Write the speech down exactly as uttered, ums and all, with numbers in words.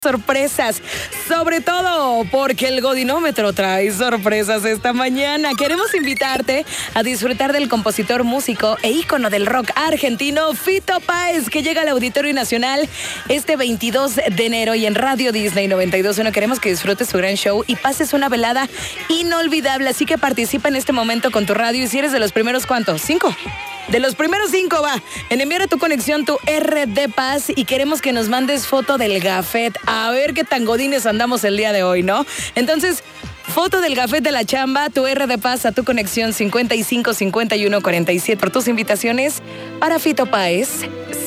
sorpresas, sobre todo porque el Godinómetro trae sorpresas esta mañana. Queremos invitarte a disfrutar del compositor, músico e ícono del rock argentino Fito Páez, que llega al Auditorio Nacional este veintidós de enero, y en Radio Disney noventa y dos punto uno queremos que disfrutes su gran show y pases una velada inolvidable. Así que participa en este momento con tu radio, y si eres de los primeros, ¿cuántos? ¿Cinco? De los primeros cinco, va, en enviar a tu conexión tu R D Paz, y queremos que nos mandes foto del gafet. A ver qué tan godines andamos el día de hoy, ¿no? Entonces, foto del gafet de la chamba, tu R D Paz a tu conexión cincuenta y cinco cincuenta y uno cuarenta y siete por tus invitaciones para Fito Páez.